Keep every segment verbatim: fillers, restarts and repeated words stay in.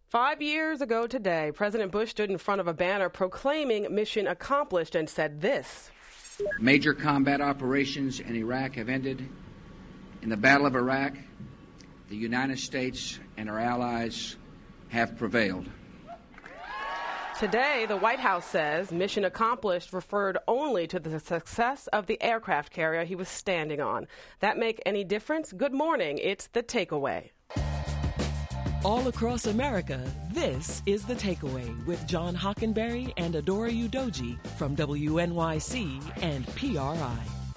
Five years ago today, President Bush stood in front of a banner proclaiming mission accomplished and said this. Major combat operations in Iraq have ended. In the Battle of Iraq, the United States and our allies have prevailed. Today, the White House says mission accomplished referred only to the success of the aircraft carrier he was standing on. That make any difference? Good morning. It's The Takeaway. All across America, this is The Takeaway with John Hockenberry and Adora Udoji from W N Y C and P R I.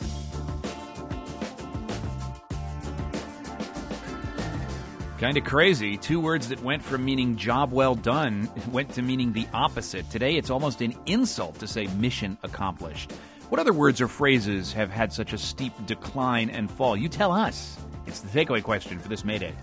Kind of crazy. Two words that went from meaning job well done went to meaning the opposite. Today, it's almost an insult to say mission accomplished. What other words or phrases have had such a steep decline and fall? You tell us. It's the takeaway question for this May Day.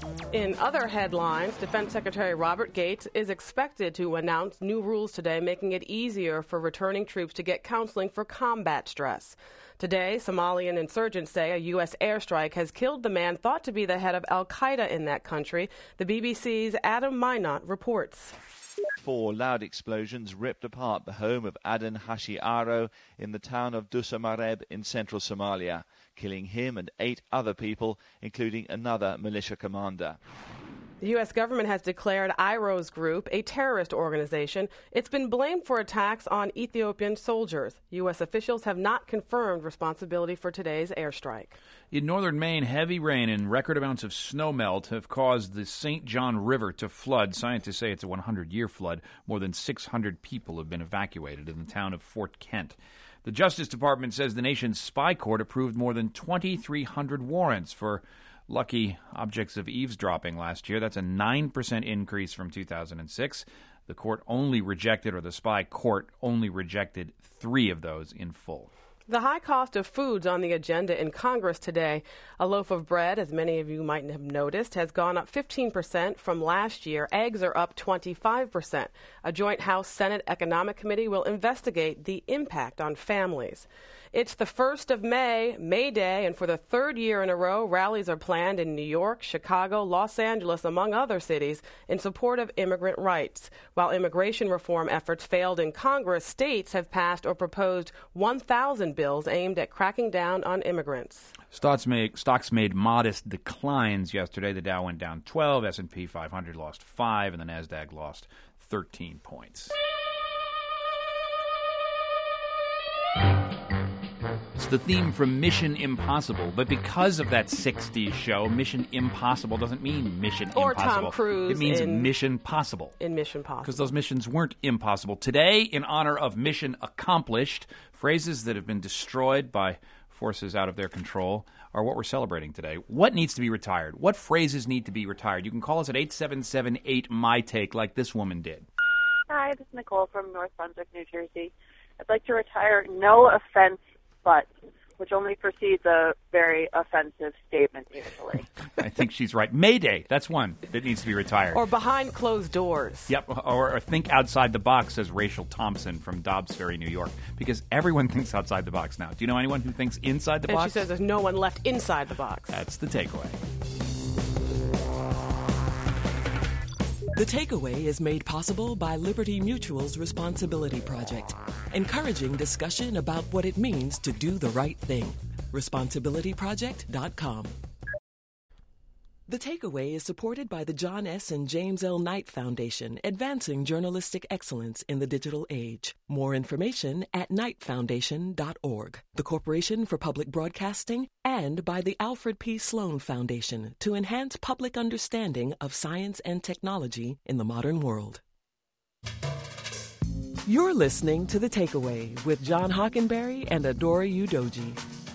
In other headlines, Defense Secretary Robert Gates is expected to announce new rules today, making it easier for returning troops to get counseling for combat stress. Today, Somalian insurgents say a U S airstrike has killed the man thought to be the head of al-Qaeda in that country. The B B C's Adam Minot reports. Four loud explosions ripped apart the home of Aden Hashi Aro in the town of Dusamareb in central Somalia, killing him and eight other people, including another militia commander. The U S government has declared Iro's group a terrorist organization. It's been blamed for attacks on Ethiopian soldiers. U S officials have not confirmed responsibility for today's airstrike. In northern Maine, heavy rain and record amounts of snowmelt have caused the Saint John River to flood. Scientists say it's a hundred-year flood. More than six hundred people have been evacuated in the town of Fort Kent. The Justice Department says the nation's spy court approved more than twenty-three hundred warrants for lucky objects of eavesdropping last year. That's a nine percent increase from two thousand six. The court only rejected, or the spy court only rejected, three of those in full. The high cost of foods on the agenda in Congress today. A loaf of bread, as many of you might have noticed, has gone up fifteen percent from last year. Eggs are up twenty-five percent. A joint House-Senate Economic Committee will investigate the impact on families. It's the first of May, May Day, and for the third year in a row, rallies are planned in New York, Chicago, Los Angeles, among other cities, in support of immigrant rights. While immigration reform efforts failed in Congress, states have passed or proposed one thousand bills aimed at cracking down on immigrants. Stocks made, stocks made modest declines yesterday. The Dow went down twelve, S and P five hundred lost five, and the NASDAQ lost thirteen points. It's the theme from Mission Impossible, but because of that sixties show, Mission Impossible doesn't mean Mission or Impossible. Tom Cruise. It means in, Mission Possible. In Mission Possible. Because those missions weren't impossible. Today, in honor of Mission Accomplished, phrases that have been destroyed by forces out of their control are what we're celebrating today. What needs to be retired? What phrases need to be retired? You can call us at eight seven seven eight, M Y Take, like this woman did. Hi, this is Nicole from North Brunswick, New Jersey. I'd like to retire no offense but, which only precedes a very offensive statement usually. I think she's right. Mayday, that's one that needs to be retired. Or behind closed doors. Yep, or, or think outside the box, says Rachel Thompson from Dobbs Ferry, New York, because everyone thinks outside the box now. Do you know anyone who thinks inside the and box? And she says there's no one left inside the box. That's the takeaway. The Takeaway is made possible by Liberty Mutual's Responsibility Project, encouraging discussion about what it means to do the right thing. responsibility project dot com. The Takeaway is supported by the John S. and James L. Knight Foundation, advancing journalistic excellence in the digital age. More information at knight foundation dot org. The Corporation for Public Broadcasting, and by the Alfred P. Sloan Foundation to enhance public understanding of science and technology in the modern world. You're listening to The Takeaway with John Hockenberry and Adora Udoji.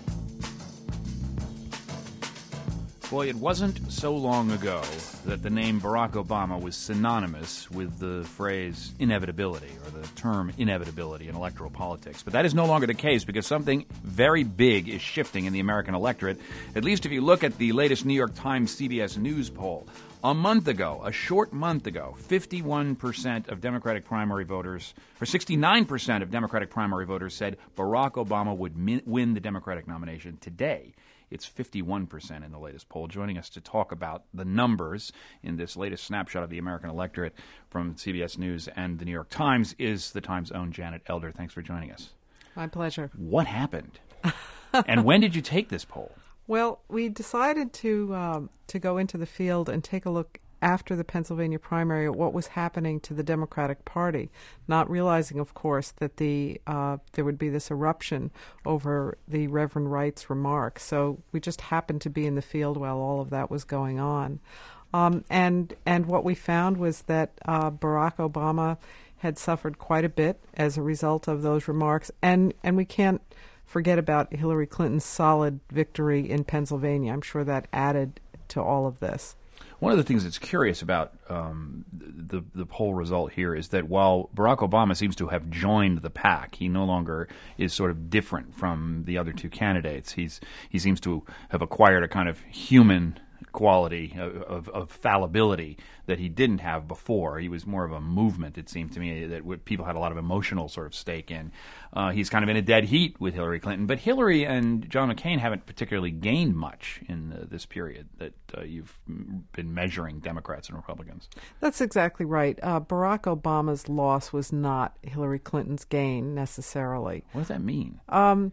Boy, it wasn't so long ago that the name Barack Obama was synonymous with the phrase inevitability, or the term inevitability in electoral politics. But that is no longer the case, because something very big is shifting in the American electorate, at least if you look at the latest New York Times C B S News poll. A month ago, a short month ago, fifty-one percent of Democratic primary voters, or sixty-nine percent of Democratic primary voters said Barack Obama would min- win the Democratic nomination. Today, It's fifty-one percent in the latest poll. Joining us to talk about the numbers in this latest snapshot of the American electorate from C B S News and the New York Times is the Times' own Janet Elder. Thanks for joining us. My pleasure. What happened? And when did you take this poll? Well, we decided to um, to go into the field and take a look after the Pennsylvania primary at what was happening to the Democratic Party, not realizing, of course, that the uh, there would be this eruption over the Reverend Wright's remarks. So we just happened to be in the field while all of that was going on. Um, and and what we found was that uh, Barack Obama had suffered quite a bit as a result of those remarks. And, and we can't forget about Hillary Clinton's solid victory in Pennsylvania. I'm sure that added to all of this. One of the things that's curious about um, the the poll result here is that while Barack Obama seems to have joined the pack, he no longer is sort of different from the other two candidates. He's he seems to have acquired a kind of human quality of, of, of fallibility that he didn't have before. He was more of a movement, it seemed to me, that w- people had a lot of emotional sort of stake in. Uh, he's kind of in a dead heat with Hillary Clinton, but Hillary and John McCain haven't particularly gained much in uh, this period that uh, you've been measuring Democrats and Republicans. That's exactly right. Uh, Barack Obama's loss was not Hillary Clinton's gain necessarily. What does that mean? Um,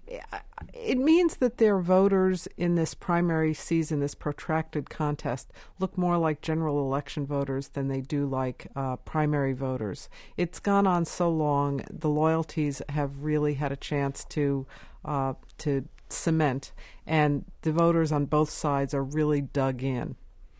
It means that their voters in this primary season, this protracted contest, look more like general election voters than they do like uh, primary voters. It's gone on so long, the loyalties have really had a chance to uh, to cement, and the voters on both sides are really dug in.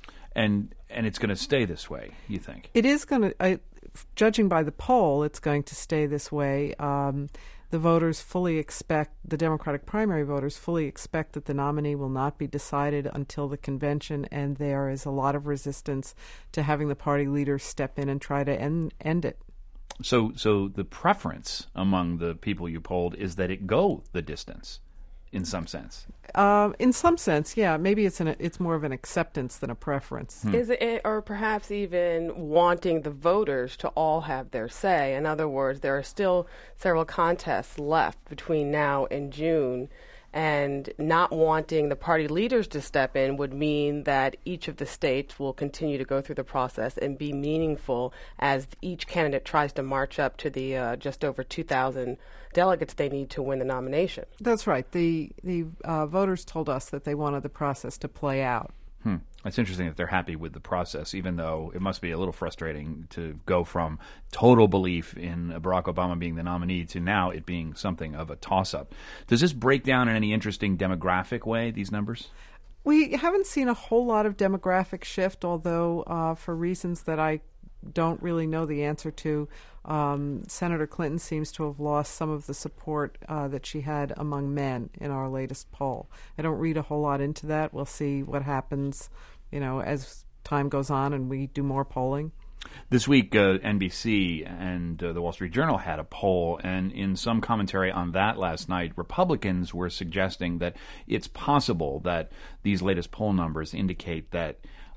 And and it's going to stay this way, you think? It is going to, judging by the poll, it's going to stay this way. Um, The voters fully expect, the Democratic primary voters fully expect that the nominee will not be decided until the convention, and there is a lot of resistance to having the party leaders step in and try to end, end it. So so the preference among the people you polled is that it go the distance, in some sense. Uh, in some sense, yeah. Maybe it's an it's more of an acceptance than a preference. Hmm. Is it, or perhaps even wanting the voters to all have their say? In other words, there are still several contests left between now and June, and not wanting the party leaders to step in would mean that each of the states will continue to go through the process and be meaningful as each candidate tries to march up to the uh, just over two thousand delegates they need to win the nomination. That's right. The the uh, voters told us that they wanted the process to play out. Hmm. It's interesting that they're happy with the process, even though it must be a little frustrating to go from total belief in Barack Obama being the nominee to now it being something of a toss-up. Does this break down in any interesting demographic way, these numbers? We haven't seen a whole lot of demographic shift, although uh, for reasons that I don't really know the answer to, um, Senator Clinton seems to have lost some of the support uh, that she had among men in our latest poll. I don't read a whole lot into that. We'll see what happens, you know, as time goes on and we do more polling. This week, uh, N B C and uh, the Wall Street Journal had a poll, and in some commentary on that last night, Republicans were suggesting that it's possible that these latest poll numbers indicate that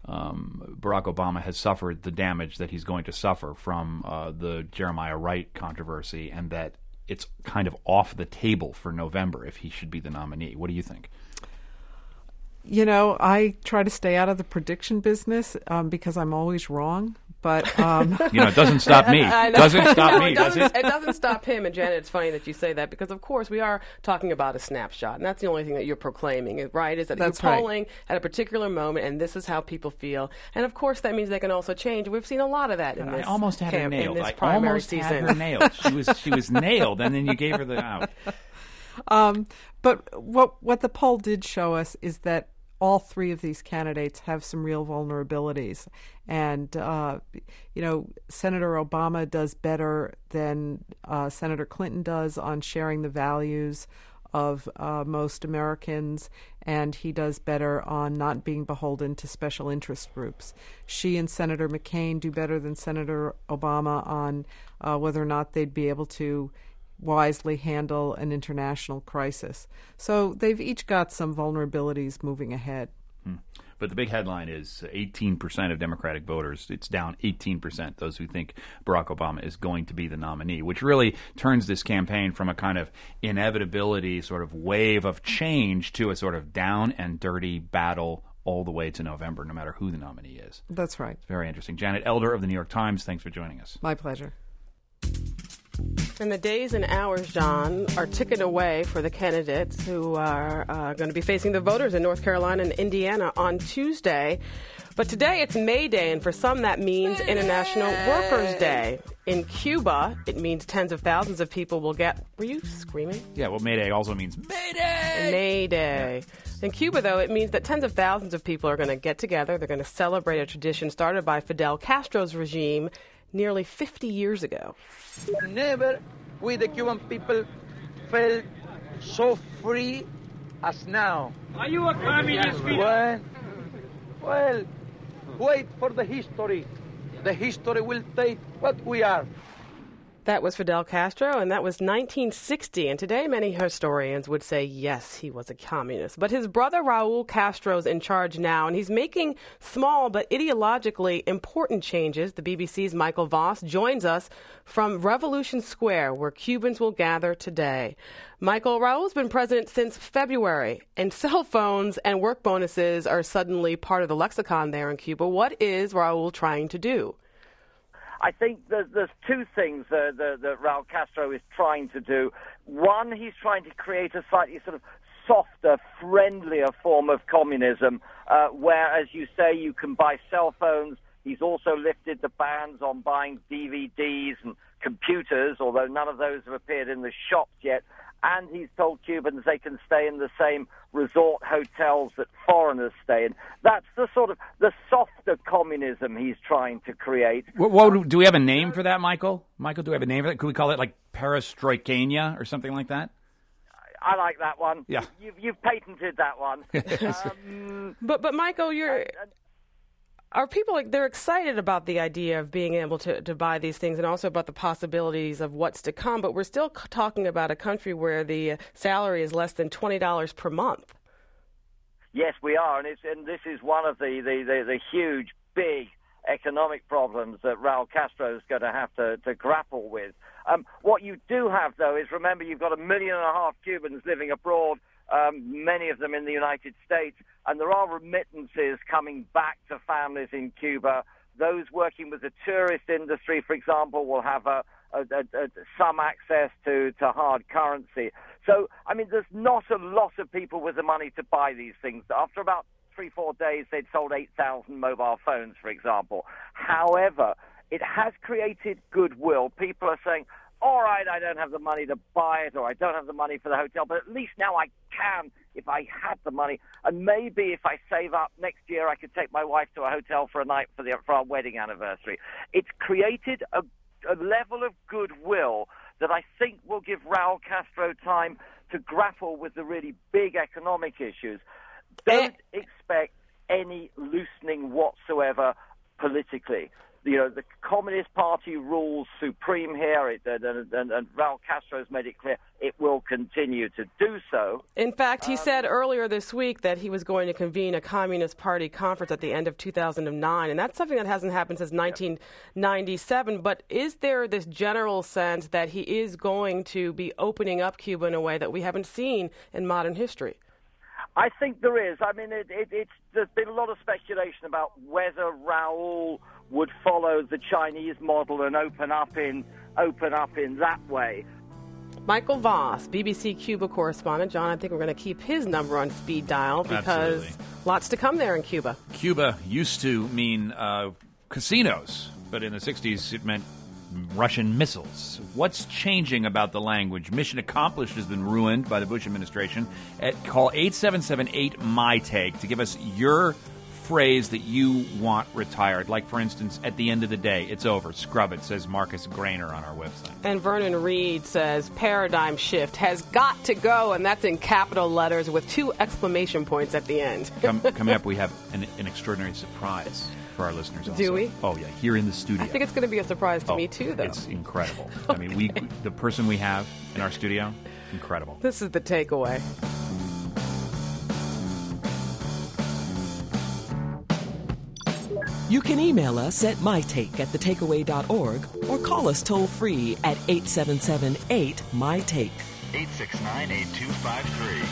Um, Barack Obama has suffered the damage that he's going to suffer from uh, the Jeremiah Wright controversy, and that it's kind of off the table for November if he should be the nominee. What do you think? You know, I try to stay out of the prediction business um, because I'm always wrong. But um, you know, it doesn't stop me. It doesn't stop no, me, it does doesn't, it? It doesn't stop him. And Janet, it's funny that you say that because, of course, we are talking about a snapshot, and that's the only thing that you're proclaiming, right? Is that that's you're polling right. at a particular moment, and this is how people feel. And of course, that means they can also change. We've seen a lot of that in I this. almost had camp, her nailed. In this I primary almost season. had her nailed. She was she was nailed, and then you gave her the out. Um, but what what the poll did show us is that all three of these candidates have some real vulnerabilities. And, uh, you know, Senator Obama does better than uh, Senator Clinton does on sharing the values of uh, most Americans, and he does better on not being beholden to special interest groups. She and Senator McCain do better than Senator Obama on uh, whether or not they'd be able to wisely handle an international crisis. So they've each got some vulnerabilities moving ahead. Hmm. But the big headline is eighteen percent of Democratic voters. It's down eighteen percent, those who think Barack Obama is going to be the nominee, which really turns this campaign from a kind of inevitability sort of wave of change to a sort of down and dirty battle all the way to November, no matter who the nominee is. That's right. It's very interesting. Janet Elder of the New York Times, thanks for joining us. My pleasure. And the days and hours, John, are ticking away for the candidates who are uh, going to be facing the voters in North Carolina and Indiana on Tuesday. But today it's May Day, and for some that means May International Day. Workers' Day. In Cuba, it means tens of thousands of people will get... Were you screaming? Yeah, well, May Day also means May Day! May Day. Yeah. In Cuba, though, it means that tens of thousands of people are going to get together. They're going to celebrate a tradition started by Fidel Castro's regime nearly fifty years ago. Never we, the Cuban people, felt so free as now. Are you a communist? Well, well, wait for the history. The history will take what we are. That was Fidel Castro, and that was nineteen sixty. And today, many historians would say, yes, he was a communist. But his brother Raul Castro's in charge now, and he's making small but ideologically important changes. The B B C's Michael Voss joins us from Revolution Square, where Cubans will gather today. Michael, Raul's been president since February, and cell phones and work bonuses are suddenly part of the lexicon there in Cuba. What is Raul trying to do? I think there's, there's two things uh, that, that Raul Castro is trying to do. One, he's trying to create a slightly sort of softer, friendlier form of communism, uh, where, as you say, you can buy cell phones. He's also lifted the bans on buying D V Ds and computers, although none of those have appeared in the shops yet. And he's told Cubans they can stay in the same resort hotels that foreigners stay in. That's the sort of the softer communism he's trying to create. Well, well, do we have a name for that, Michael? Michael, do we have a name for that? Could we call it like perestroikania or something like that? I like that one. Yeah. You've, you've patented that one. um, but, but Michael, you're... And, and, Are people, like, they're excited about the idea of being able to, to buy these things and also about the possibilities of what's to come, but we're still c- talking about a country where the salary is less than twenty dollars per month. Yes, we are, and, it's, and this is one of the, the, the, the huge, big economic problems that Raul Castro is going to have to, to grapple with. Um, what you do have, though, is remember you've got a million and a half Cubans living abroad, Um, many of them in the United States, and there are remittances coming back to families in Cuba. Those working with the tourist industry, for example, will have a, a, a, a, some access to, to hard currency. So, I mean, there's not a lot of people with the money to buy these things. After about three, four days, they'd sold eight thousand mobile phones, for example. However, it has created goodwill. People are saying, all right, I don't have the money to buy it, or I don't have the money for the hotel, but at least now I can if I had the money. And maybe if I save up next year, I could take my wife to a hotel for a night for, the, for our wedding anniversary. It's created a, a level of goodwill that I think will give Raul Castro time to grapple with the really big economic issues. Don't expect any loosening whatsoever politically. You know, the Communist Party rules supreme here, it, and, and, and Raul Castro's made it clear it will continue to do so. In fact, he um, said earlier this week that he was going to convene a Communist Party conference at the end of two thousand nine, and that's something that hasn't happened since nineteen ninety-seven. But is there this general sense that he is going to be opening up Cuba in a way that we haven't seen in modern history? I think there is. I mean, it, it, it's there's been a lot of speculation about whether Raul would follow the Chinese model and open up in open up in that way. Michael Voss, B B C Cuba correspondent. John, I think we're going to keep his number on speed dial because Absolutely. Lots to come there in Cuba. Cuba used to mean uh, casinos, but in the sixties it meant Russian missiles. What's changing about the language? Mission accomplished has been ruined by the Bush administration. At, call eight seven seven eight, M Y T A G to give us your phrase that you want retired. Like, for instance, at the end of the day, it's over. Scrub it, says Marcus Grainer on our website. And Vernon Reed says, paradigm shift has got to go, and that's in capital letters with two exclamation points at the end. Come, coming up, we have an, an extraordinary surprise for our listeners also. Do we? Oh, yeah, here in the studio. I think it's going to be a surprise to oh, me, too, though. It's incredible. I mean, we the person we have in our studio, incredible. This is the takeaway. You can email us at mytake at the takeaway dot org or call us toll-free at eight seven seven eight M Y take. eight six nine, eight two five three.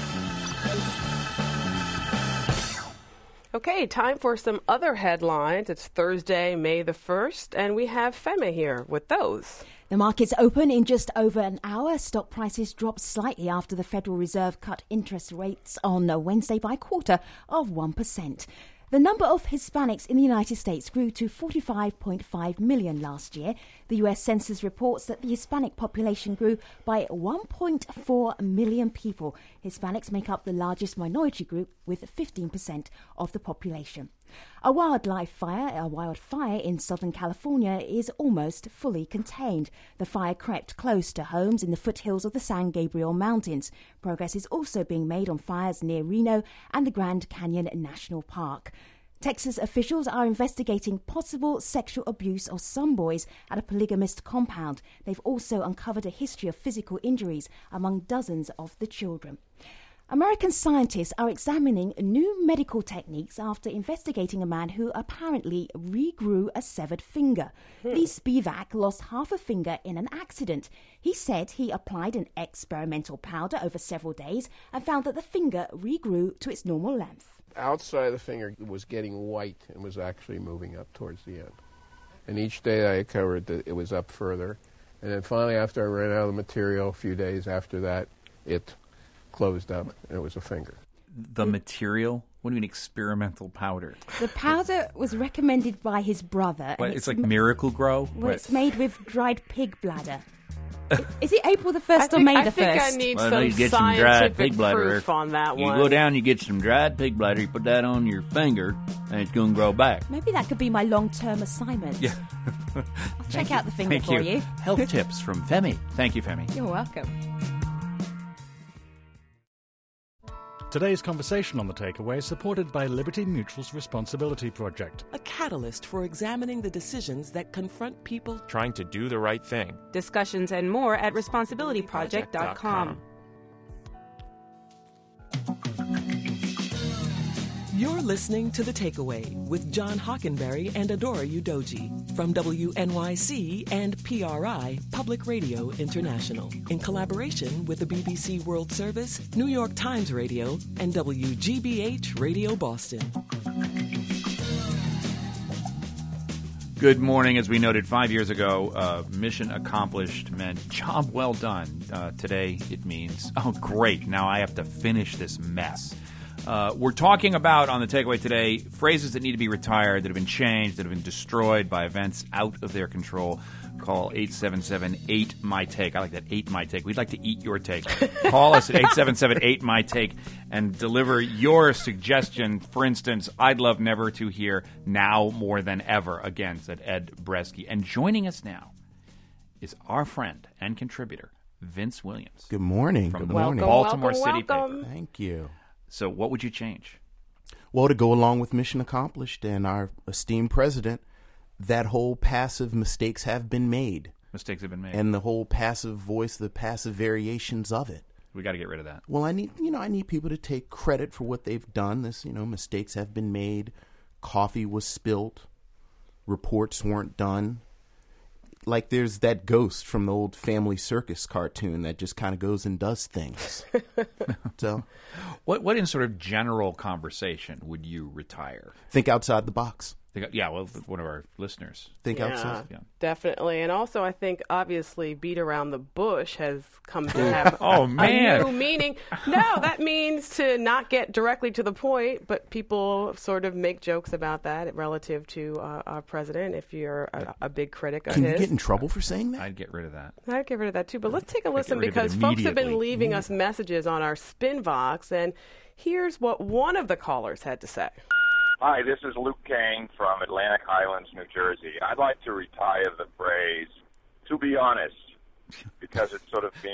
Okay, time for some other headlines. It's Thursday, May the first, and we have Femi here with those. The markets open in just over an hour. Stock prices dropped slightly after the Federal Reserve cut interest rates on Wednesday by a quarter of one percent. The number of Hispanics in the United States grew to forty-five point five million last year. The U S Census reports that the Hispanic population grew by one point four million people. Hispanics make up the largest minority group with fifteen percent of the population. A wildlife fire, a wildfire in Southern California is almost fully contained. The fire crept close to homes in the foothills of the San Gabriel Mountains. Progress is also being made on fires near Reno and the Grand Canyon National Park. Texas officials are investigating possible sexual abuse of some boys at a polygamist compound. They've also uncovered a history of physical injuries among dozens of the children. American scientists are examining new medical techniques after investigating a man who apparently regrew a severed finger. Hmm. Lee Spivak lost half a finger in an accident. He said he applied an experimental powder over several days and found that the finger regrew to its normal length. Outside of the finger was getting white and was actually moving up towards the end. And each day I covered that it was up further. And then finally, after I ran out of the material, a few days after that, it closed up, and it was a finger. The material? What do you mean experimental powder? The powder was recommended by his brother. What, and it's, it's like Miracle Grow? Well, it's made with dried pig bladder. Is it April the first I or think, May I the think first? I need well, some no, you get some dried scientific pig bladder. proof on that you one. You go down, you get some dried pig bladder, you put that on your finger, and it's going to grow back. Maybe that could be my long-term assignment. Yeah. I'll check out the finger Thank for you. you. Health tips from Femi. Thank you, Femi. You're welcome. Today's conversation on The Takeaway is supported by Liberty Mutual's Responsibility Project, a catalyst for examining the decisions that confront people trying to do the right thing. Discussions and more at responsibility project dot com. You're listening to The Takeaway with John Hockenberry and Adora Udoji from W N Y C and P R I, Public Radio International, in collaboration with the B B C World Service, New York Times Radio, and W G B H Radio Boston. Good morning. As we noted five years ago, uh, mission accomplished meant job well done. Uh, today it means, oh, great, now I have to finish this mess. Uh, we're talking about, on The Takeaway today, phrases that need to be retired, that have been changed, that have been destroyed by events out of their control. Call eight seven seven eight M Y take. I like that, eight M Y take. We'd like to eat your take. Call us at eight seven seven eight M Y take and deliver your suggestion. For instance, I'd love never to hear "now more than ever" again, said Ed Bresky. And joining us now is our friend and contributor, Vince Williams. Good morning. From Good the morning. Baltimore welcome, City welcome. paper. Thank you. So what would you change? Well, to go along with mission accomplished and our esteemed president, that whole passive mistakes have been made. Mistakes have been made. And the whole passive voice, the passive variations of it. We got to get rid of that. Well, I need, you know, I need people to take credit for what they've done. This, you know, mistakes have been made. Coffee was spilt. Reports weren't done. Like there's that ghost from the old Family Circus cartoon that just kind of goes and does things. So, what what in sort of general conversation would you retire? Think outside the box. Think, yeah, well, one of our listeners. Think yeah, outside. Yeah. Definitely. And also, I think, obviously, beat around the bush has come to have oh, a, man. a new meaning. No, that means to not get directly to the point, but people sort of make jokes about that relative to uh, our president, if you're a, a big critic of Can his. you get in trouble for saying that? I'd get rid of that. I'd get rid of that, too. But let's take a I'd listen, because it folks have been immediately. leaving us messages on our Spinbox, and here's what one of the callers had to say. Hi, this is Luke Kane from Atlantic Highlands, New Jersey. I'd like to retire the phrase, "to be honest," because it sort of means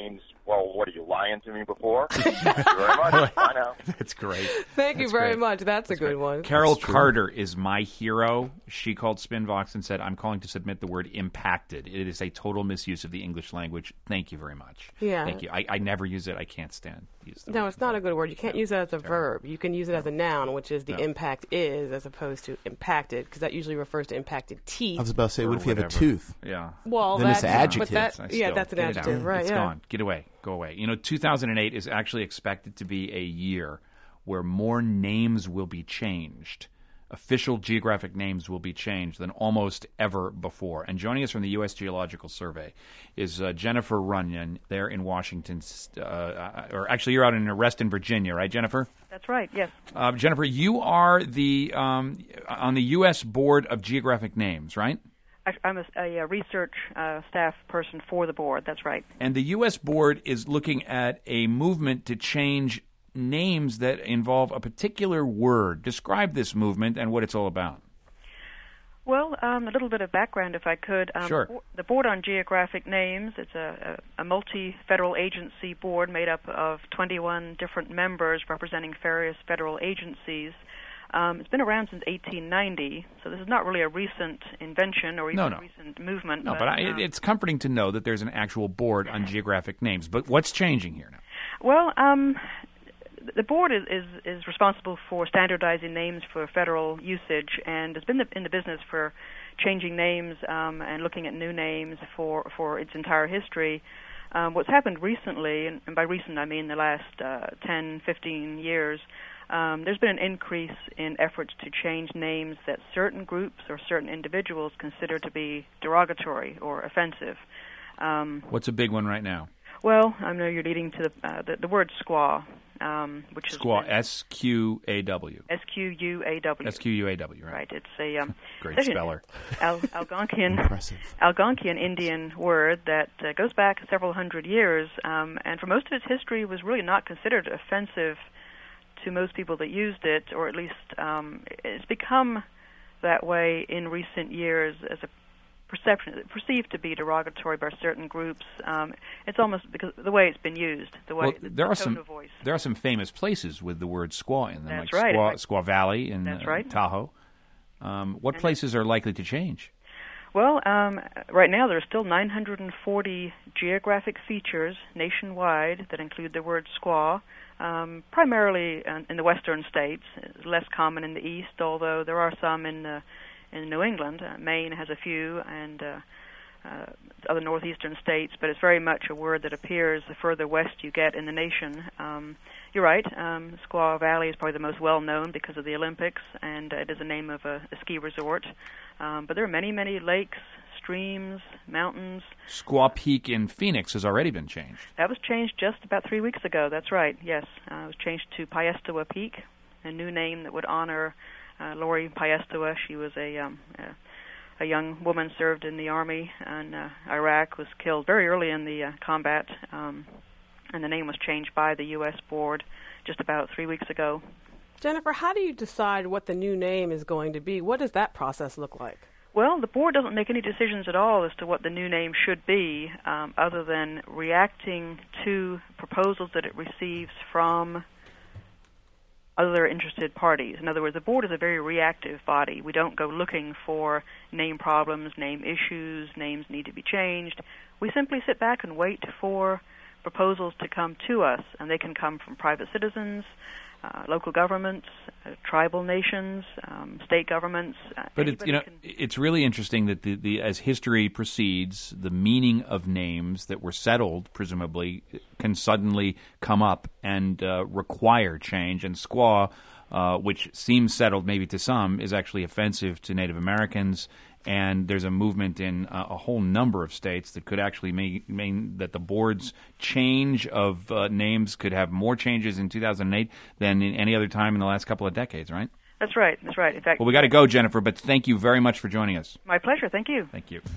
Well, what are you lying to me before? Thank you very much. Bye now. That's great. Thank you That's very great. much. That's, That's a good great. one. Carol Carter is my hero. She called Spinvox and said, I'm calling to submit the word impacted. It is a total misuse of the English language. Thank you very much. Yeah. Thank you. I, I never use it. I can't stand use the No, word. it's not a good word. You can't use it as a verb. You can use it as a noun, which is the No. impact is, as opposed to impacted, because that usually refers to impacted teeth. I was about to say, what Or if you have a whatever. tooth? Yeah. Well, then it's that's an adjective. But that, I yeah, still- that's an get it adjective, out. right? It's yeah. gone. Get away. Go away. You know, two thousand eight is actually expected to be a year where more names will be changed. Official geographic names will be changed than almost ever before. And joining us from the U S Geological Survey is uh, Jennifer Runyon there in Washington. Uh, or actually, you're out in Reston, Virginia, right, Jennifer? That's right, yes. Uh, Jennifer, you are the um, on the U S Board of Geographic Names, right? I, I'm a, a research uh, staff person for the board, that's right. And the U S Board is looking at a movement to change names that involve a particular word. Describe this movement and what it's all about. Well, um, a little bit of background, if I could. Um, Sure. The Board on Geographic Names, it's a, a, a multi-federal agency board made up of twenty-one different members representing various federal agencies. Um, it's been around since eighteen ninety, so this is not really a recent invention or even No, no. a recent movement. No, but I, um, it's comforting to know that there's an actual board on geographic names. But what's changing here now? Well, um, the board is, is, is responsible for standardizing names for federal usage, and has been the, in the business for changing names um, and looking at new names for, for its entire history. Um, what's happened recently, and, and by recent I mean the last uh, ten, fifteen years, um, there's been an increase in efforts to change names that certain groups or certain individuals consider to be derogatory or offensive. Um, What's a big one right now? well, I know you're leading to the, uh, the, the word squaw, um, which is Squaw, S Q A W. S Q U A W. S Q U A W, right? Right. It's a um, Great it's actually speller. Al- Algonquian Impressive. Algonquian Indian word that uh, goes back several hundred years, um, and for most of its history was really not considered offensive to most people that used it, or at least um, it's become that way in recent years as a perception, perceived to be derogatory by certain groups. Um, it's almost because the way it's been used, the way Well, the, there the are tone some of voice. there are some famous places with the word squaw in them, That's like right. Squaw, In fact- Squaw Valley in That's uh, right. Tahoe. Um, what And- places are likely to change? Well, um, right now there are still nine hundred forty geographic features nationwide that include the word squaw, um, primarily in, in the western states. It's less common in the east, although there are some in uh, in New England. Uh, Maine has a few, and uh, uh, other northeastern states, but it's very much a word that appears the further west you get in the nation. Um, you're right, um, Squaw Valley is probably the most well-known because of the Olympics, and uh, it is the name of a, a ski resort. Um, but there are many, many lakes, streams, mountains. Squaw Peak in Phoenix has already been changed. That was changed just about three weeks ago, that's right, yes. Uh, it was changed to Piestewa Peak, a new name that would honor uh, Lori Piestewa. She was a... Um, a A young woman served in the army in uh, Iraq, was killed very early in the uh, combat, um, and the name was changed by the U S board just about three weeks ago. Jennifer, how do you decide what the new name is going to be? What does that process look like? Well, the board doesn't make any decisions at all as to what the new name should be, um, other than reacting to proposals that it receives from other interested parties. In other words, the board is a very reactive body. We don't go looking for name problems, name issues, names need to be changed. We simply sit back and wait for proposals to come to us, and they can come from private citizens, uh, local governments, uh, tribal nations, um, state governments. Uh, But it's you know can... it's really interesting that the, the as history proceeds, the meaning of names that were settled presumably can suddenly come up and uh, require change. And squaw, uh, which seems settled maybe to some, is actually offensive to Native Americans. And there's a movement in uh, a whole number of states that could actually mean, mean that the board's change of uh, names could have more changes in two thousand eight than in any other time in the last couple of decades, right? That's right. That's right. In fact, Well, we got to go, Jennifer, but thank you very much for joining us. My pleasure. Thank you. Thank you.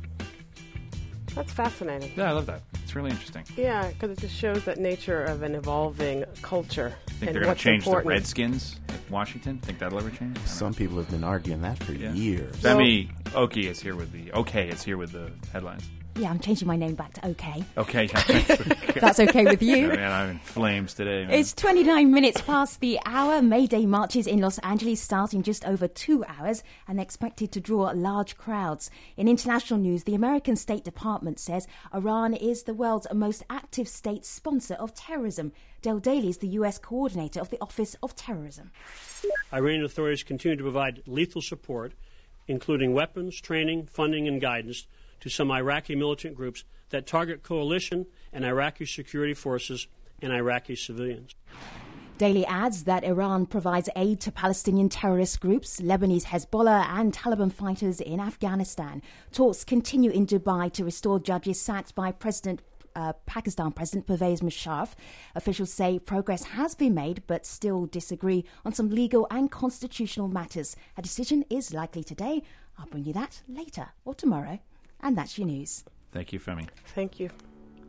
That's fascinating. Yeah, I love that. It's really interesting. Yeah, because it just shows that nature of an evolving culture. Think and they're going what's to change important. the Redskins at Washington? Think that'll ever change? Some people have been arguing that for Yeah. years. Femi Oki is here with the okay is here with the headlines. Yeah, I'm changing my name back to OK. Okay. That's okay with you. Oh, man, I'm in flames today. Man. It's twenty-nine minutes past the hour. May Day marches in Los Angeles start in just over two hours and expected to draw large crowds. In international news, the American State Department says Iran is the world's most active state sponsor of terrorism. Dale Daly is the U S coordinator of the Office of Terrorism. Iranian authorities continue to provide lethal support, including weapons, training, funding, and guidance to some Iraqi militant groups that target coalition and Iraqi security forces and Iraqi civilians. Daly adds that Iran provides aid to Palestinian terrorist groups, Lebanese Hezbollah and Taliban fighters in Afghanistan. Talks continue in Dubai to restore judges sacked by President Uh, Pakistan President Pervez Musharraf. Officials say progress has been made but still disagree on some legal and constitutional matters. A decision is likely today. I'll bring you that later or tomorrow. And that's your news. Thank you, Femi. Thank you.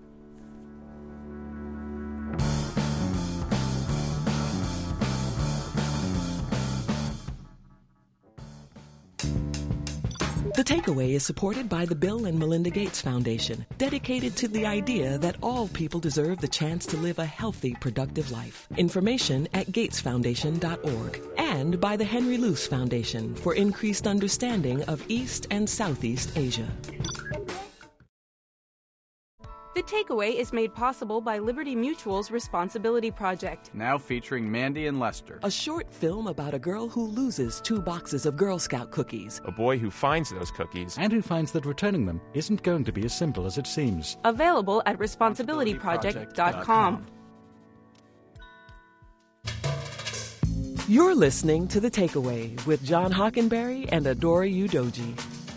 The Takeaway is supported by the Bill and Melinda Gates Foundation, dedicated to the idea that all people deserve the chance to live a healthy, productive life. Information at gates foundation dot org. And by the Henry Luce Foundation for increased understanding of East and Southeast Asia. The Takeaway is made possible by Liberty Mutual's Responsibility Project. Now featuring Mandy and Lester. A short film about a girl who loses two boxes of Girl Scout cookies. A boy who finds those cookies. And who finds that returning them isn't going to be as simple as it seems. Available at responsibility project dot com. You're listening to The Takeaway with John Hockenberry and Adora Udoji.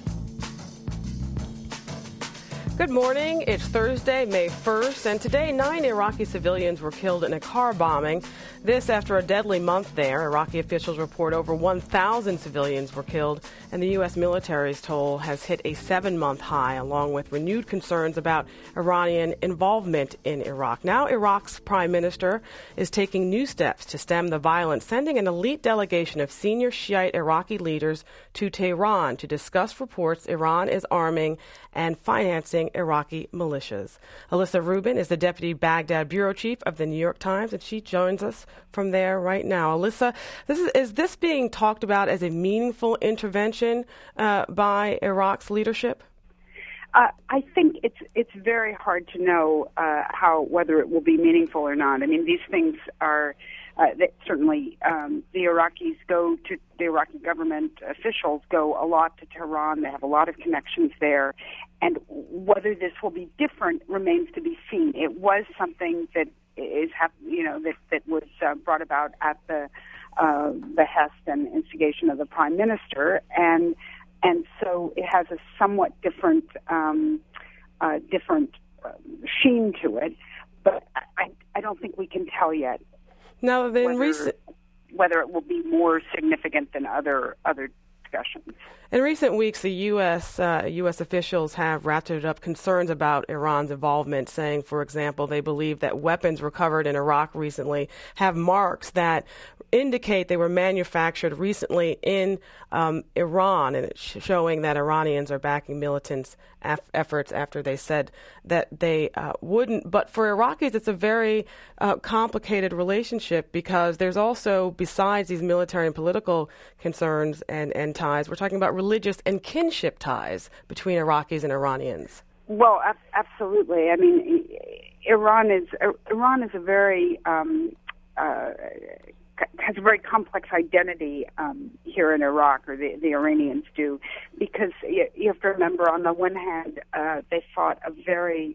Good morning. It's Thursday, May first, and today nine Iraqi civilians were killed in a car bombing. This after a deadly month there. Iraqi officials report over one thousand civilians were killed, and the U S military's toll has hit a seven-month high, along with renewed concerns about Iranian involvement in Iraq. Now Iraq's prime minister is taking new steps to stem the violence, sending an elite delegation of senior Shiite Iraqi leaders to Tehran to discuss reports Iran is arming and financing Iraqi militias. Alyssa Rubin is the deputy Baghdad bureau chief of the New York Times, and she joins us from there right now. Alyssa, this is, is this being talked about as a meaningful intervention uh, by Iraq's leadership? Uh, I think it's it's very hard to know uh, how whether it will be meaningful or not. I mean, these things are uh, that certainly um, the Iraqis go to the Iraqi government officials go a lot to Tehran. They have a lot of connections there, and whether this will be different remains to be seen. It was something that is you know that that was uh, brought about at the uh, behest and instigation of the prime minister, and. And so it has a somewhat different, um, uh, different uh, sheen to it, but I, I don't think we can tell yet. Now, then, whether, recent whether it will be more significant than other other discussions. In recent weeks, the U S uh, U S officials have ratcheted up concerns about Iran's involvement, saying, for example, they believe that weapons recovered in Iraq recently have marks that indicate they were manufactured recently in um, Iran, and it's showing that Iranians are backing militants' af- efforts after they said that they uh, wouldn't. But for Iraqis, it's a very uh, complicated relationship because there's also, besides these military and political concerns and, and ties, we're talking about religious and kinship ties between Iraqis and Iranians. Well, ab- absolutely. I mean, Iran is Iran is a very um, uh, has a very complex identity um, here in Iraq, or the, the Iranians do, because you, you have to remember, on the one hand, uh, they fought a very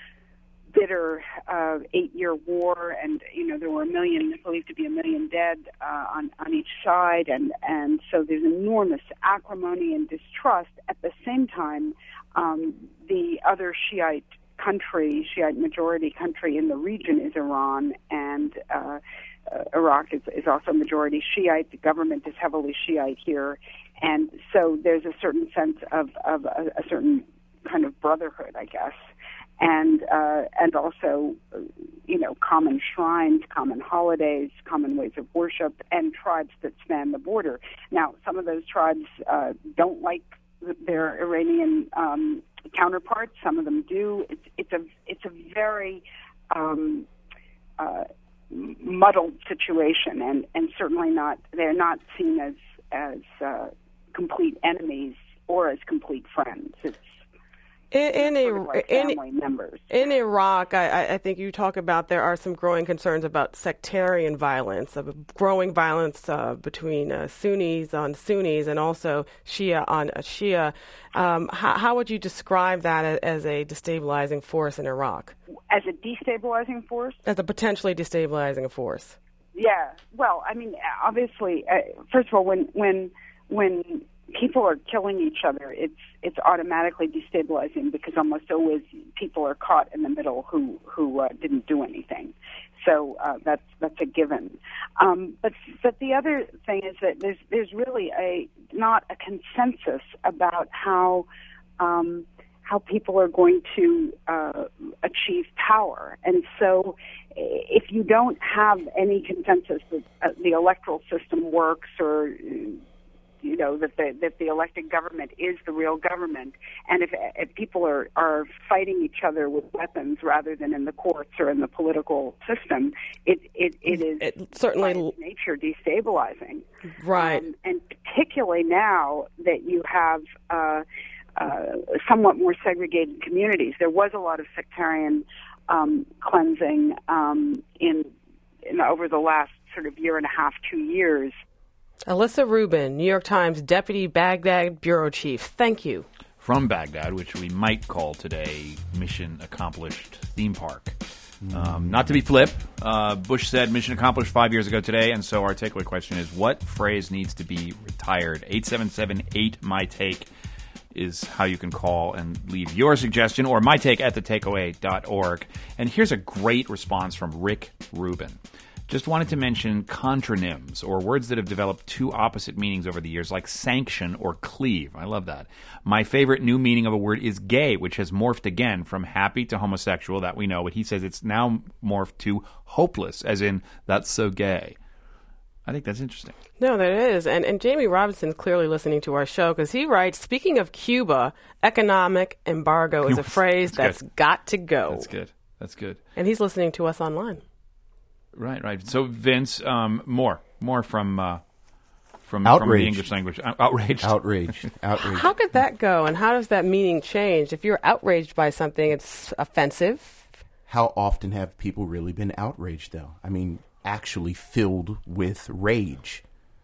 bitter uh, eight-year war, and you know there were a million, believed to be a million dead uh, on on each side, and and so there's enormous acrimony and distrust. At the same time, um, the other Shiite country, Shiite majority country in the region is Iran, and uh, uh, Iraq is, is also majority Shiite. The government is heavily Shiite here, and so there's a certain sense of of a, a certain kind of brotherhood, I guess. And uh, and also, you know, common shrines, common holidays, common ways of worship, and tribes that span the border. Now, some of those tribes uh, don't like their Iranian um, counterparts. Some of them do. It's, it's a it's a very um, uh, muddled situation, and, and certainly not. They're not seen as as uh, complete enemies or as complete friends. It's In, in, sort of like in, family members. In Iraq, I, I think you talk about there are some growing concerns about sectarian violence, of growing violence uh, between uh, Sunnis on Sunnis and also Shia on uh, Shia. Um, how, how would you describe that as a destabilizing force in Iraq? As a destabilizing force? As a potentially destabilizing force. Yeah. Well, I mean, obviously, uh, first of all, when when when people are killing each other, it's it's automatically destabilizing because almost always people are caught in the middle who who uh, didn't do anything. So uh, that's that's a given. Um, but but the other thing is that there's there's really a not a consensus about how um, how people are going to uh, achieve power, and so if you don't have any consensus that uh, the electoral system works, or you know, that the that the elected government is the real government, and if, if people are, are fighting each other with weapons rather than in the courts or in the political system, it it, it is it certainly by its nature destabilizing. Right. Um, and particularly now that you have uh, uh, somewhat more segregated communities. There was a lot of sectarian um, cleansing um, in, in over the last sort of year and a half, two years. Alyssa Rubin, New York Times Deputy Baghdad Bureau Chief. Thank you. From Baghdad, which we might call today Mission Accomplished Theme Park. Um, not to be flip, uh, Bush said mission accomplished five years ago today, and so our takeaway question is, what phrase needs to be retired? eight seven seven eight, my take is how you can call and leave your suggestion, or mytake at the takeaway dot org. And here's a great response from Rick Rubin. Just wanted to mention contronyms, or words that have developed two opposite meanings over the years, like sanction or cleave. I love that. My favorite new meaning of a word is gay, which has morphed again from happy to homosexual, that we know, but he says it's now morphed to hopeless, as in, that's so gay. I think that's interesting. No, that is. And, and Jamie Robinson's clearly listening to our show, because he writes, speaking of Cuba, economic embargo is a phrase that's, that's got to go. That's good. That's good. And he's listening to us online. Right, right. So, Vince, um, more, more from uh, from, from the English language. Uh, outraged. Outraged. Outraged. How could that go, and how does that meaning change? If you're outraged by something, it's offensive. How often have people really been outraged, though? I mean, actually filled with rage.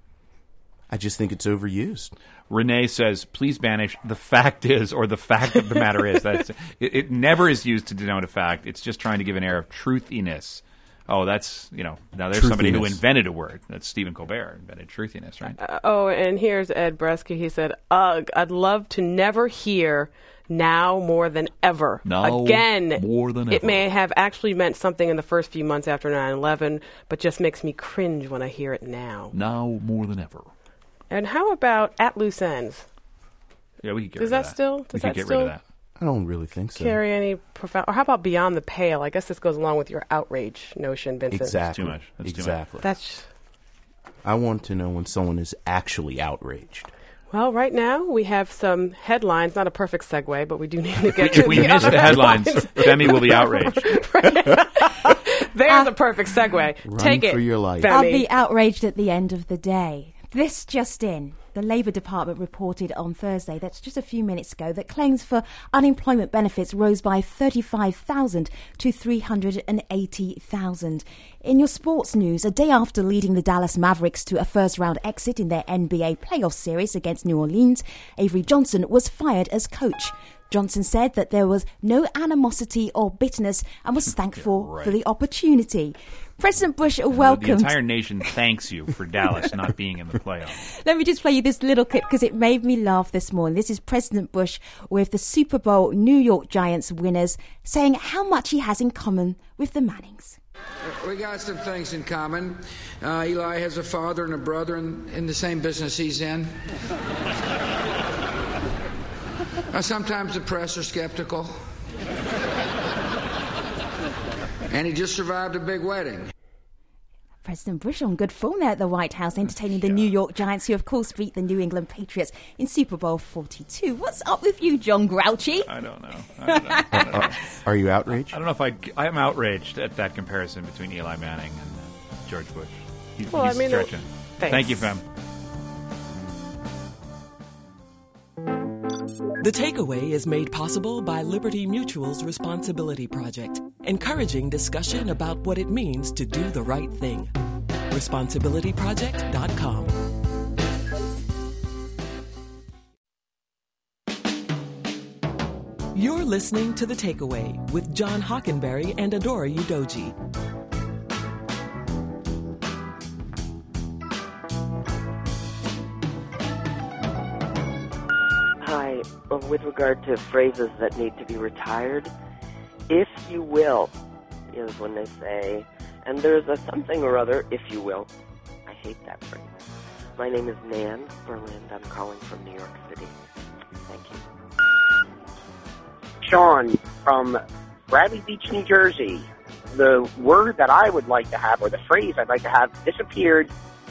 I just think it's overused. Renee says, please banish the fact is, or the fact of the matter is. That's it, it never is used to denote a fact. It's just trying to give an air of truthiness. Oh, that's, you know, now there's somebody who invented a word. That's Stephen Colbert, invented truthiness, right? Uh, oh, and here's Ed Bresky. He said, ugh, I'd love to never hear now more than ever. Now Again, more than it ever. may have actually meant something in the first few months after nine eleven, but just makes me cringe when I hear it now. Now more than ever. And how about at loose ends? Yeah, we could get does rid that of that. Still, does we that could get still rid of that. I don't really think so. Carry any profound, or how about beyond the pale? I guess this goes along with your outrage notion, Vincent. Exactly. That's too much. That's exactly. Too much. That's. I want to know when someone is actually outraged. Well, right now we have some headlines. Not a perfect segue, but we do need to get if to we the miss other the headlines, Femi will be outraged. There's uh, a perfect segue. Run Take for it, your life. Femi. I'll be outraged at the end of the day. This just in. The Labour Department reported on Thursday, that's just a few minutes ago, that claims for unemployment benefits rose by thirty-five thousand to three hundred eighty thousand. In your sports news, a day after leading the Dallas Mavericks to a first-round exit in their N B A playoff series against New Orleans, Avery Johnson was fired as coach. Johnson said that there was no animosity or bitterness and was thankful yeah, right. for the opportunity. President Bush welcomed... The entire nation thanks you for Dallas not being in the playoffs. Let me just play you this little clip because it made me laugh this morning. This is President Bush with the Super Bowl New York Giants winners saying how much he has in common with the Mannings. We got some things in common. Uh, Eli has a father and a brother in, in the same business he's in. Uh, sometimes the press are skeptical. And he just survived a big wedding. President Bush on good form there at the White House, entertaining the New York Giants, who of course beat the New England Patriots in Super Bowl forty-two. What's up with you, John Grouchy? I don't know. I don't know. I don't know. Are you outraged? I don't know if I. I am outraged at that comparison between Eli Manning and uh, George Bush. He's, well, he's I mean, stretching. Thanks. Thank you, Fem. The Takeaway is made possible by Liberty Mutual's Responsibility Project, encouraging discussion about what it means to do the right thing. responsibility project dot com. You're listening to The Takeaway with John Hockenberry and Adora Udoji. Hi, with regard to phrases that need to be retired, if you will is when they say, and there's a something or other, if you will. I hate that phrase. My name is Nan Berlind. I'm calling from New York City. Thank you. Sean from Bradley Beach, New Jersey. The word that I would like to have, or the phrase I'd like to have disappeared,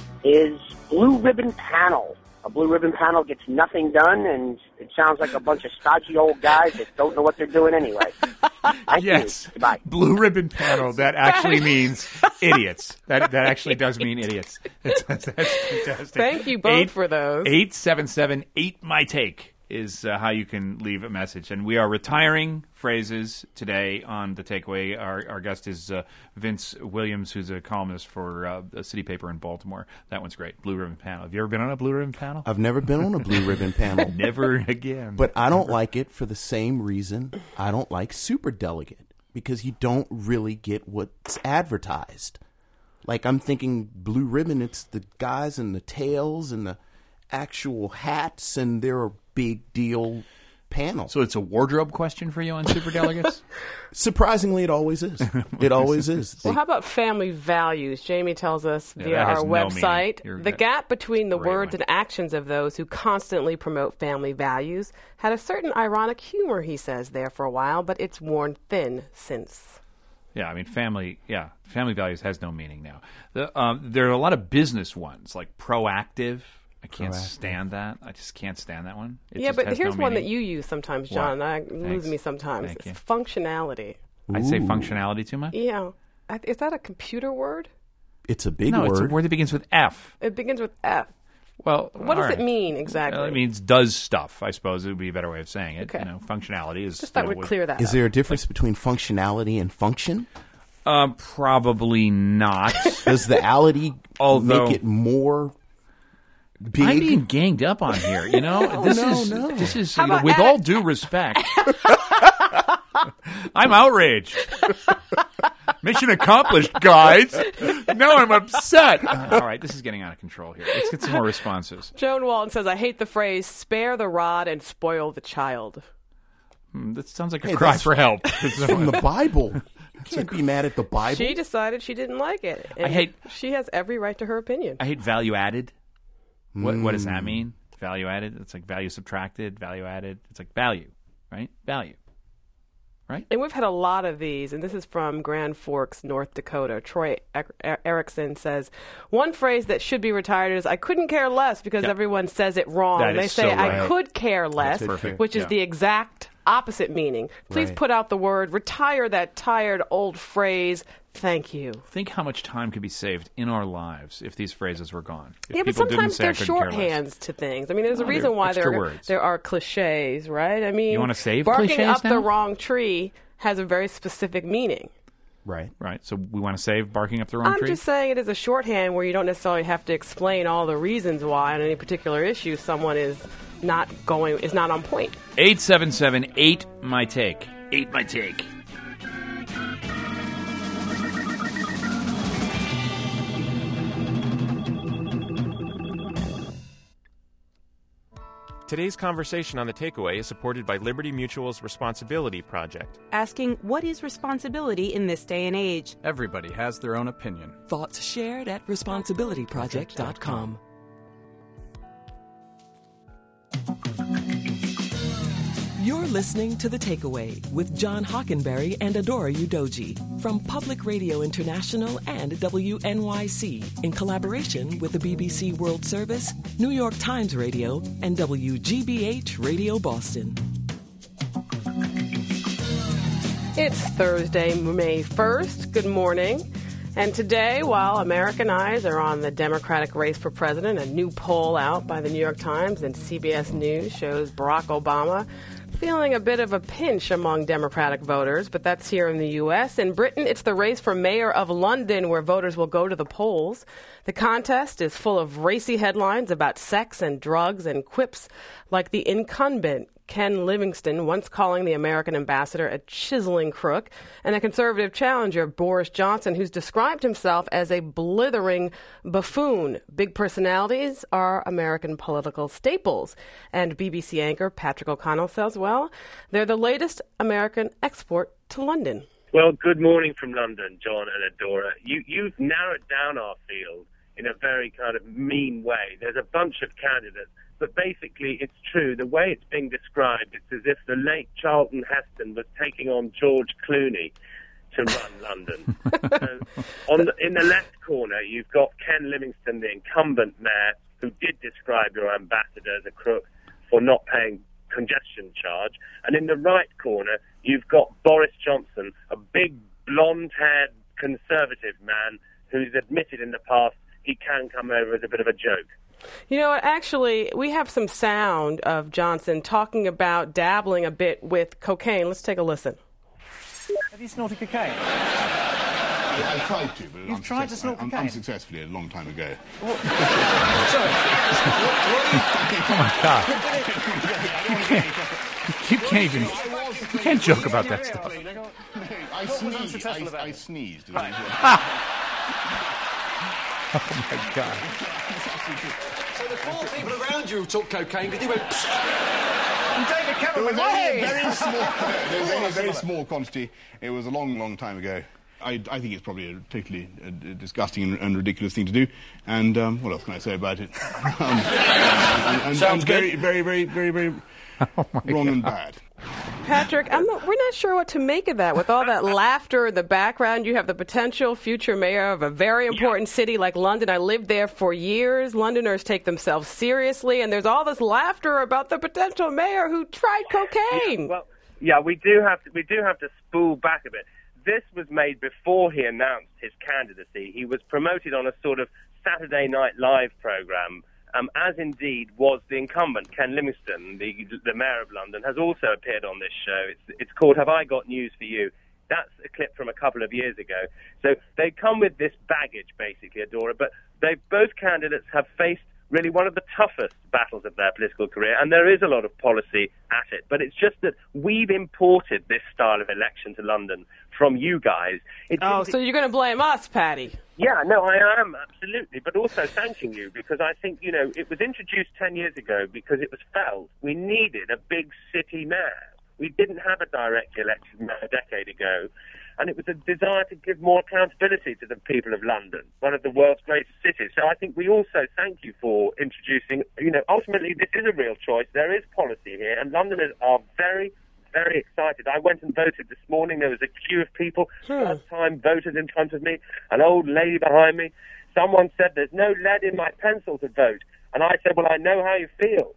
is blue ribbon panel. A blue ribbon panel gets nothing done, and it sounds like a bunch of stodgy old guys that don't know what they're doing anyway. Thank yes. you. Goodbye. Blue ribbon panel. That actually means idiots. That that actually does mean idiots. That's, that's fantastic. Thank you both Eight, for those. eight seven seven eight my take is uh, how you can leave a message. And we are retiring phrases today on The Takeaway. Our, our guest is uh, Vince Williams, who's a columnist for uh, a city paper in Baltimore. That one's great. Blue ribbon panel. Have you ever been on a blue ribbon panel? I've never been on a blue ribbon panel. Never again. But I don't like it for the same reason I don't like superdelegate, because you don't really get what's advertised. Like, I'm thinking blue ribbon, it's the guys and the tails and the actual hats, and they're a big deal panel. So it's a wardrobe question for you on superdelegates? Surprisingly, it always is. It always is. Well, how about family values? Jamie tells us Yeah, via that has our no website, meaning. the You're- gap between the Great words one. and actions of those who constantly promote family values had a certain ironic humor, he says, there for a while, but it's worn thin since. Yeah, I mean, family. Yeah, family values has no meaning now. The, um, there are a lot of business ones, like proactive. I can't Proactive. stand that. I just can't stand that one. It yeah, just but has here's no one that meaning. you use sometimes, What? John. I Thanks. lose me sometimes. Thank It's you. functionality. I say Ooh. functionality too much. Yeah. I- Is that a computer word? It's a big no, word. it's a word that begins with F. It begins with F. Well, What all does right. it mean exactly? Well, it means does stuff. I suppose it would be a better way of saying it. Okay. You know, functionality is Just thought you know, we'd what- clear that Is up. there a difference between functionality and function? Um, probably not. Does the ality Although- make it more big? I'm being ganged up on here. You know, No, this no, is no. this is How you know, about with at- all due respect. I'm outraged. Mission accomplished, guys. Now I'm upset. All right, this is getting out of control here. Let's get some more responses. Joan Walton says, I hate the phrase, spare the rod and spoil the child. Hmm, that sounds like a Hey, cry that's- for help. It's from the Bible. You can't be mad at the Bible. She decided she didn't like it. I and hate- She has every right to her opinion. I hate value added. What what does Hmm. that mean? Value added? It's like value subtracted, value added. It's like value, right? Value. And we've had a lot of these, and this is from Grand Forks, North Dakota. Troy E- E- Erickson says, one phrase that should be retired is, I couldn't care less, because Yeah. everyone says it wrong. That They is say, so I right. could care less, That's perfect. which is Yeah. the exact opposite meaning. Please Right. put out the word, retire that tired old phrase, thank you. Think how much time could be saved in our lives if these phrases were gone. If Yeah, but people didn't sometimes say, I they're couldn't care less. shorthands to things. I mean, there's a No, reason they're why extra there, words. there are cliches, right? I mean, You wanna save barking cliches up now? the wrong tree has a very specific meaning. Right. Right. So we want to save barking up the wrong I'm tree? just saying it is a shorthand where you don't necessarily have to explain all the reasons why on any particular issue someone is not going is not on point. eight seven seven eight my take. eight my take. Today's conversation on The Takeaway is supported by Liberty Mutual's Responsibility Project. Asking what is responsibility in this day and age? Everybody has their own opinion. Thoughts shared at responsibility project dot com. You're listening to The Takeaway with John Hockenberry and Adora Udoji from Public Radio International and W N Y C in collaboration with the B B C World Service, New York Times Radio, and W G B H Radio Boston. It's Thursday, May first. Good morning. And today, while American eyes are on the Democratic race for president, a new poll out by the New York Times and C B S News shows Barack Obama feeling a bit of a pinch among Democratic voters, but that's here in the U S. In Britain, it's the race for mayor of London where voters will go to the polls. The contest is full of racy headlines about sex and drugs and quips like the incumbent Ken Livingstone once calling the American ambassador a chiseling crook, and a conservative challenger, Boris Johnson, who's described himself as a blithering buffoon. Big personalities are American political staples. And B B C anchor Patrick O'Connell says, well, they're the latest American export to London. Well, good morning from London, John and Adora. You, you've narrowed down our field in a very kind of mean way. There's a bunch of candidates. But basically, it's true. The way it's being described, it's as if the late Charlton Heston was taking on George Clooney to run London. So on the, in the left corner, you've got Ken Livingstone, the incumbent mayor, who did describe your ambassador as a crook for not paying congestion charge. And in the right corner, you've got Boris Johnson, a big, blonde-haired conservative man who's admitted in the past he can come over as a bit of a joke. You know what, actually, we have some sound of Johnson talking about dabbling a bit with cocaine. Let's take a listen. Have you snorted cocaine? I tried to, but You've tried to snort un- cocaine? unsuccessfully a long time ago. What? Sorry. What, what are you... Oh, my God. You can't even... You can't joke about that stuff. I sneezed. I, I sneezed. Right. Oh, my God. So the four people around you who took cocaine, did you went... And David Cameron It was went, only a "Hey!" very small, there was only a very small quantity. It was a long, long time ago. I, I think it's probably a particularly uh, disgusting and, and ridiculous thing to do. And um, what else can I say about it? um, and, and, Sounds and very, very, very, very, very oh wrong and bad. Patrick, I'm not, we're not sure what to make of that. With all that laughter in the background, you have the potential future mayor of a very important yeah. city like London. I lived there for years. Londoners take themselves seriously, and there's all this laughter about the potential mayor who tried cocaine. Yeah, well, yeah, we do have to, we do have to spool back a bit. This was made before he announced his candidacy. He was promoted on a sort of Saturday Night Live program. Um, as indeed was the incumbent, Ken Livingstone, the, the mayor of London, has also appeared on this show. It's, it's called Have I Got News for You? That's a clip from a couple of years ago. So they come with this baggage, basically, Adora, but they both candidates have faced really one of the toughest battles of their political career, and there is a lot of policy at it. But it's just that we've imported this style of election to London from you guys. It oh, so you're going to blame us, Patty? Yeah, no, I am, absolutely, but also thanking you, because I think, you know, it was introduced ten years ago because it was felt we needed a big city mayor. We didn't have a direct election mayor a decade ago, and it was a desire to give more accountability to the people of London, one of the world's greatest cities. So I think we also thank you for introducing, you know, ultimately this is a real choice. There is policy here, and Londoners are very, very excited. I went and voted this morning. There was a queue of people, first-time voters in front of me, an old lady behind me. Someone said, there's no lead in my pencil to vote. And I said, well, I know how you feel.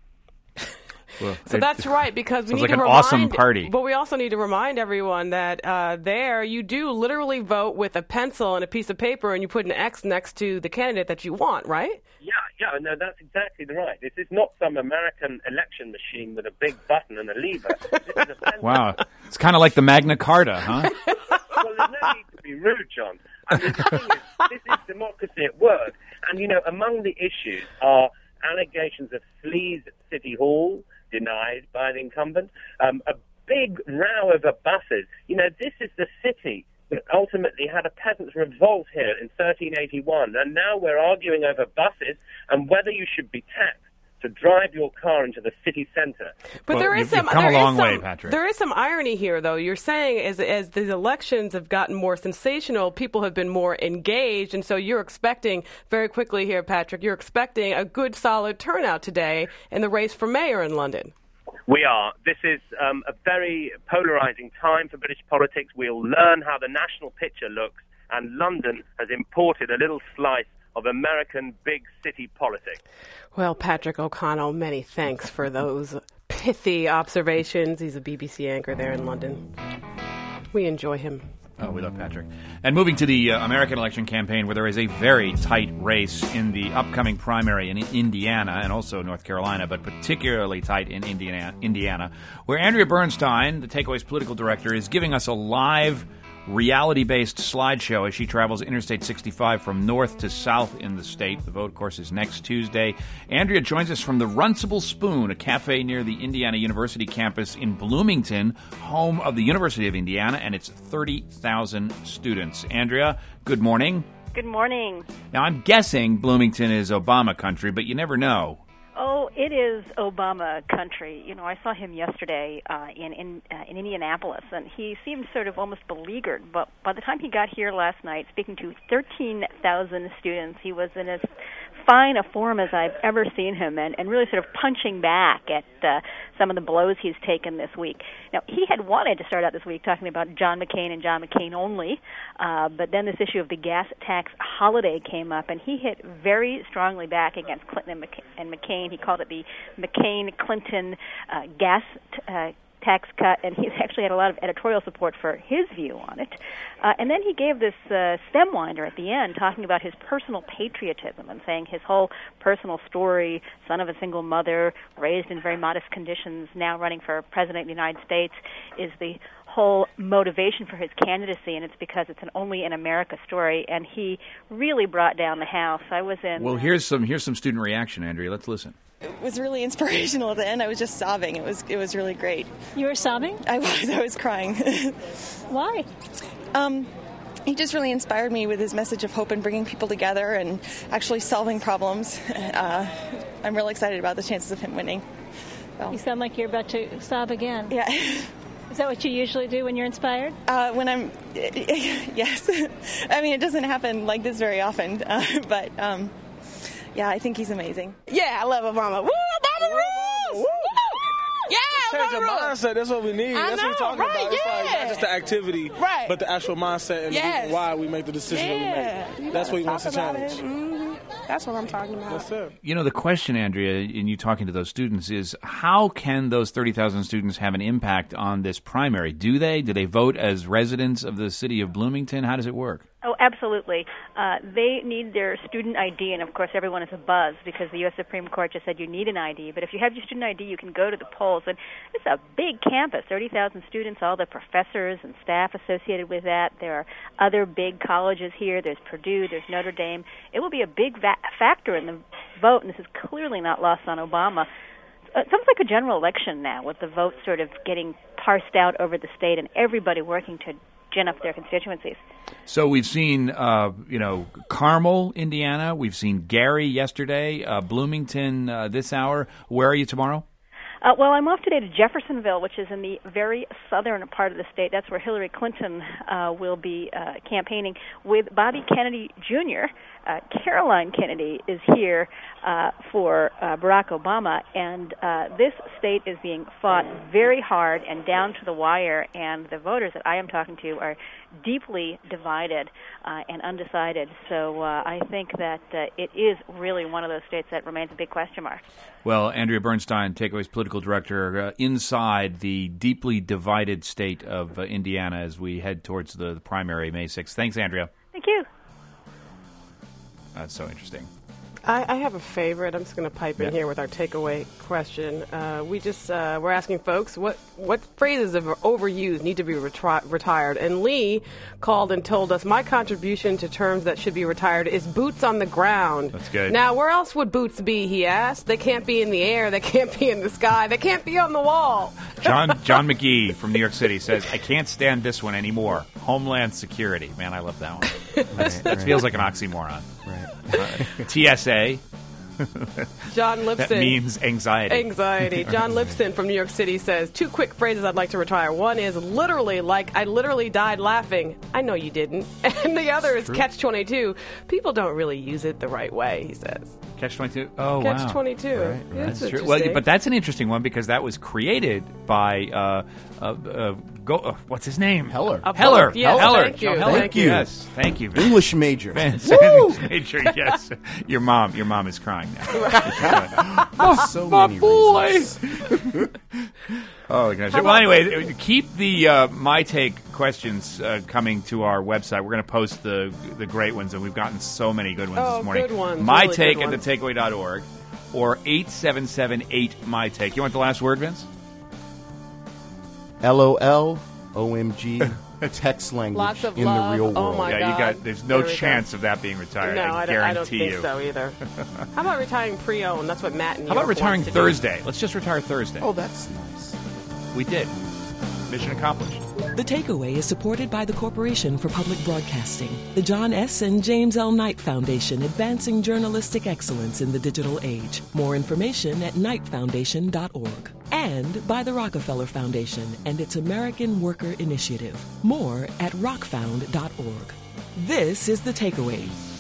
Well, so that's right, because we need like to an remind, awesome party. But we also need to remind everyone that uh, there you do literally vote with a pencil and a piece of paper, and you put an X next to the candidate that you want, right? Yeah, yeah, no, that's exactly right. This is not some American election machine with a big button and a lever. This is a pencil. Wow, it's kind of like the Magna Carta, huh? Well, there's no need to be rude, John. I mean, the thing is, this is democracy at work, and you know, among the issues are allegations of fleas at City Hall, denied by the incumbent, um, a big row over buses. You know, this is the city that ultimately had a peasants' revolt here in thirteen eighty-one, and now we're arguing over buses and whether you should be taxed to drive your car into the city centre. But well, there is some, come there a long is some, way, Patrick. There is some irony here, though. You're saying as as the elections have gotten more sensational, people have been more engaged, and so you're expecting very quickly here, Patrick. You're expecting a good, solid turnout today in the race for mayor in London. We are. This is um, a very polarizing time for British politics. We'll learn how the national picture looks, and London has imported a little slice of American big city politics. Well, Patrick O'Connell, many thanks for those pithy observations. He's a B B C anchor there in London. We enjoy him. Oh, we love Patrick. And moving to the uh, American election campaign, where there is a very tight race in the upcoming primary in Indiana and also North Carolina, but particularly tight in Indiana, Indiana, where Andrea Bernstein, the Takeaway's political director, is giving us a live reality-based slideshow as she travels Interstate sixty-five from north to south in the state. The vote, of course, is next Tuesday. Andrea joins us from the Runcible Spoon, a cafe near the Indiana University campus in Bloomington, home of the University of Indiana and its thirty thousand students. Andrea, good morning. Good morning. Now, I'm guessing Bloomington is Obama country, but you never know. Oh, it is Obama country. You know, I saw him yesterday uh, in in, uh, in Indianapolis, and he seemed sort of almost beleaguered. But by the time he got here last night, speaking to thirteen thousand students, he was in as fine a form as I've ever seen him, and, and really sort of punching back at uh, some of the blows he's taken this week. Now, he had wanted to start out this week talking about John McCain and John McCain only, uh, but then this issue of the gas tax holiday came up, and he hit very strongly back against Clinton and, McC- and McCain. He called it the McCain-Clinton uh, gas t- uh, tax cut, and he's actually had a lot of editorial support for his view on it. Uh, and then he gave this uh, stem winder at the end, talking about his personal patriotism and saying his whole personal story, son of a single mother, raised in very modest conditions, now running for president of the United States, is the whole motivation for his candidacy, and it's because it's an only in America story, and he really brought down the house. I was in... Well, here's some here's some student reaction, Andrea. Let's listen. It was really inspirational at the end. I was just sobbing. It was it was really great. You were sobbing? I was. I was crying. Why? Um, he just really inspired me with his message of hope and bringing people together and actually solving problems. Uh, I'm real excited about the chances of him winning. So. You sound like you're about to sob again. Yeah. Is that what you usually do when you're inspired? Uh, when I'm, yes. I mean, it doesn't happen like this very often, uh, but um, yeah, I think he's amazing. Yeah, I love Obama. Woo, Obama rules! Woo! Woo! Yeah, Change Obama your rules. mindset. That's what we need. I That's know, what we're talking right, about. It's yeah. like not just the activity, right. but the actual mindset and yes. the reason why we make the decision yeah. that we You make. That's what he talk wants to about challenge. it. Mm-hmm. That's what I'm talking about. That's it. You know, the question, Andrea, in you talking to those students is, how can those thirty thousand students have an impact on this primary? Do they? Do they vote as residents of the city of Bloomington? How does it work? Oh, absolutely. Uh, they need their student I D, and of course everyone is a buzz because the U S Supreme Court just said you need an I D. But if you have your student I D, you can go to the polls. And it's a big campus, thirty thousand students, all the professors and staff associated with that. There are other big colleges here. There's Purdue, there's Notre Dame. It will be a big va- factor in the vote, and this is clearly not lost on Obama. It's almost like a general election now, with the vote sort of getting parsed out over the state and everybody working to gin up their constituencies. So we've seen, uh, you know, Carmel, Indiana. We've seen Gary yesterday, uh, Bloomington uh, this hour. Where are you tomorrow? Uh, well, I'm off today to Jeffersonville, which is in the very southern part of the state. That's where Hillary Clinton uh, will be uh, campaigning with Bobby Kennedy Junior Uh, Caroline Kennedy is here uh, for uh, Barack Obama, and uh, this state is being fought very hard and down to the wire, and the voters that I am talking to are deeply divided uh, and undecided. So uh, I think that uh, it is really one of those states that remains a big question mark. Well, Andrea Bernstein, Takeaway's political director, uh, inside the deeply divided state of uh, Indiana as we head towards the, the primary May sixth. Thanks, Andrea. Thank you. That's so interesting. I, I have a favorite. I'm just going to pipe in yeah. here with our takeaway question. Uh, we just uh, we're asking folks what what phrases are overused need to be retri- retired. And Lee called and told us my contribution to terms that should be retired is boots on the ground. That's good. Now, where else would boots be? He asked. They can't be in the air. They can't be in the sky. They can't be on the wall. John John McGee from New York City says, "I can't stand this one anymore. Homeland Security." Man, I love that one. Right, that right. feels like an oxymoron. Right. Uh, T S A. John Lipson. That means anxiety. Anxiety. John Lipson from New York City says, two quick phrases I'd like to retire. One is literally, like, I literally died laughing. I know you didn't. And the other is catch twenty-two. People don't really use it the right way, he says. Catch twenty-two. Oh, Catch wow. twenty-two. Right. Yeah, That's that's true. Well, interesting. but that's an interesting one because that was created by uh, uh, uh, go, uh, what's his name? Heller. A Heller. book, yes, Heller. thank you, Joe Heller. thank you. Yes, thank you. English major. Vince, Woo! English major. Yes. Your mom. Your mom is crying now. There's so My many boy. reasons. Oh gosh. Well, anyway, keep the uh, My Take questions uh, coming to our website. We're going to post the the great ones, and we've gotten so many good ones Oh, this morning. good ones, My really Take good at ones. the takeaway dot org or eight seven seven eight My Take. You want the last word, Vince? L O L, O M G, text language Lots of in love. the real Oh, world. my yeah, God. you got. There's no There we go. chance of that being retired. No, I I don't, I don't guarantee think you. so either. How about retiring pre-owned? That's what Matt and How about retiring Thursday? Let's just retire Thursday. Oh, that's nice. We did. Mission accomplished. The Takeaway is supported by the Corporation for Public Broadcasting, the John S. and James L. Knight Foundation, advancing journalistic excellence in the digital age. More information at knight foundation dot org. And by the Rockefeller Foundation and its American Worker Initiative. More at rock found dot org. This is The Takeaway.